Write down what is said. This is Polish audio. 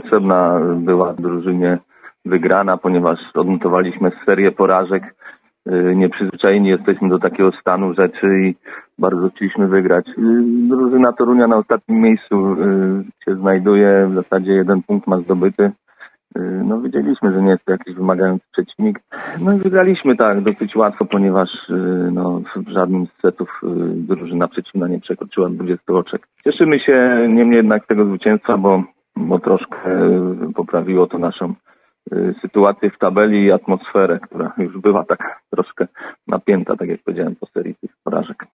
potrzebna była drużynie wygrana, ponieważ odnotowaliśmy serię porażek. Nieprzyzwyczajeni jesteśmy do takiego stanu rzeczy i bardzo chcieliśmy wygrać. Drużyna Torunia na ostatnim miejscu się znajduje, w zasadzie 1 punkt ma zdobyty. No wiedzieliśmy, że nie jest to jakiś wymagający przeciwnik. No i wygraliśmy tak dosyć łatwo, ponieważ w żadnym z setów drużyna przeciwna nie przekroczyła 20 oczek. Cieszymy się niemniej jednak z tego zwycięstwa, bo troszkę poprawiło to naszą sytuację w tabeli i atmosferę, która już była tak troszkę napięta, tak jak powiedziałem, po serii tych porażek.